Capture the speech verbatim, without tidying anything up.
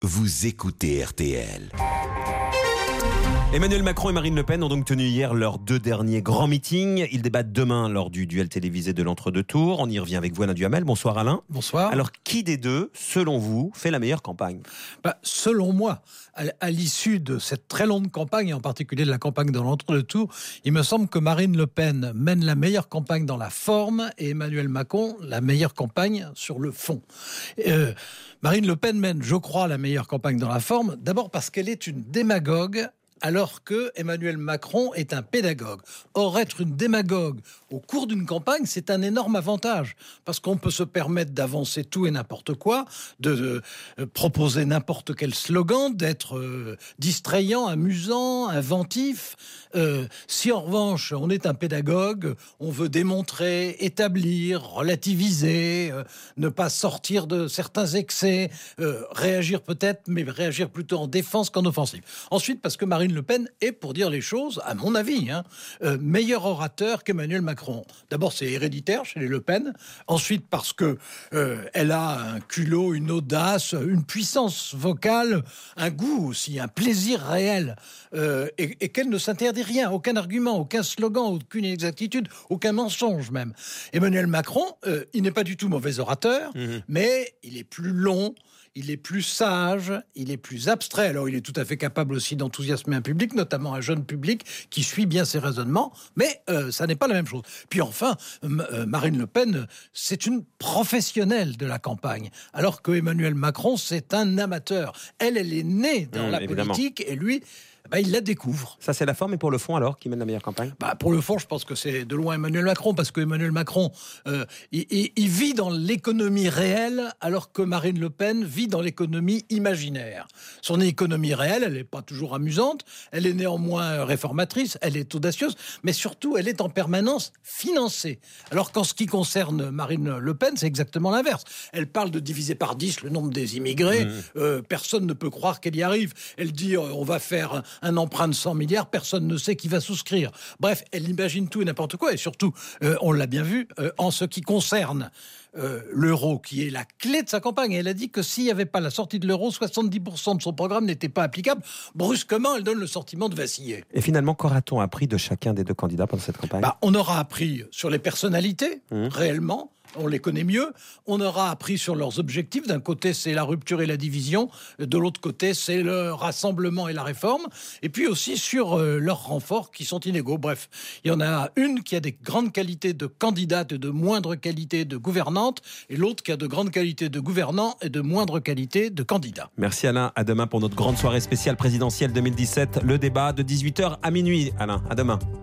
Vous écoutez R T L. Emmanuel Macron et Marine Le Pen ont donc tenu hier leurs deux derniers grands meetings. Ils débattent demain lors du duel télévisé de l'entre-deux tours. On y revient avec vous, Alain Duhamel. Bonsoir Alain. Bonsoir. Alors, qui des deux, selon vous, fait la meilleure campagne ? Bah, selon moi, à, à l'issue de cette très longue campagne, et en particulier de la campagne de l'entre-deux tours, il me semble que Marine Le Pen mène la meilleure campagne dans la forme et Emmanuel Macron la meilleure campagne sur le fond. Euh, Marine Le Pen mène, je crois, la meilleure campagne dans la forme, d'abord parce qu'elle est une démagogue, alors que Emmanuel Macron est un pédagogue. Or, être une démagogue au cours d'une campagne, c'est un énorme avantage, parce qu'on peut se permettre d'avancer tout et n'importe quoi, de, de proposer n'importe quel slogan, d'être euh, distrayant, amusant, inventif. Euh, si en revanche, on est un pédagogue, on veut démontrer, établir, relativiser, euh, ne pas sortir de certains excès, euh, réagir peut-être, mais réagir plutôt en défense qu'en offensive. Ensuite, parce que Marine Le Pen est, pour dire les choses, à mon avis, hein, euh, meilleur orateur qu'Emmanuel Macron. D'abord, c'est héréditaire chez les Le Pen. Ensuite, parce que euh, elle a un culot, une audace, une puissance vocale, un goût aussi, un plaisir réel, euh, et, et qu'elle ne s'interdit rien, aucun argument, aucun slogan, aucune inexactitude, aucun mensonge même. Emmanuel Macron, euh, il n'est pas du tout mauvais orateur, mmh. mais il est plus long. Il est plus sage, il est plus abstrait. Alors, il est tout à fait capable aussi d'enthousiasmer un public, notamment un jeune public qui suit bien ses raisonnements, mais euh, ça n'est pas la même chose. Puis enfin, euh, Marine Le Pen, c'est une professionnelle de la campagne, alors que Emmanuel Macron, c'est un amateur. Elle, elle est née dans mmh, la évidemment. politique, et lui... Bah, il la découvre. Ça, c'est la forme, et pour le fond, alors, qui mène la meilleure campagne ? Bah, pour le fond, je pense que c'est de loin Emmanuel Macron, parce que Emmanuel Macron, euh, il, il, il vit dans l'économie réelle, alors que Marine Le Pen vit dans l'économie imaginaire. Son économie réelle, elle n'est pas toujours amusante, elle est néanmoins réformatrice, elle est audacieuse, mais surtout, elle est en permanence financée. Alors qu'en ce qui concerne Marine Le Pen, c'est exactement l'inverse. Elle parle de diviser par dix le nombre des immigrés, mmh. euh, personne ne peut croire qu'elle y arrive. Elle dit, euh, on va faire... un emprunt de cent milliards, personne ne sait qui va souscrire. Bref, elle imagine tout et n'importe quoi. Et surtout, euh, on l'a bien vu, euh, en ce qui concerne euh, l'euro, qui est la clé de sa campagne. Elle a dit que s'il n'y avait pas la sortie de l'euro, soixante-dix pour cent de son programme n'était pas applicable. Brusquement, elle donne le sentiment de vaciller. Et finalement, qu'aura-t-on appris de chacun des deux candidats pendant cette campagne ? bah, On aura appris sur les personnalités, mmh. réellement. On les connaît mieux. On aura appris sur leurs objectifs. D'un côté, c'est la rupture et la division. De l'autre côté, c'est le rassemblement et la réforme. Et puis aussi sur euh, leurs renforts qui sont inégaux. Bref, il y en a une qui a des grandes qualités de candidate et de moindre qualité de gouvernante, et l'autre qui a de grandes qualités de gouvernant et de moindre qualité de candidat. Merci Alain. À demain pour notre grande soirée spéciale présidentielle deux mille dix-sept. Le débat de dix-huit heures à minuit. Alain, à demain.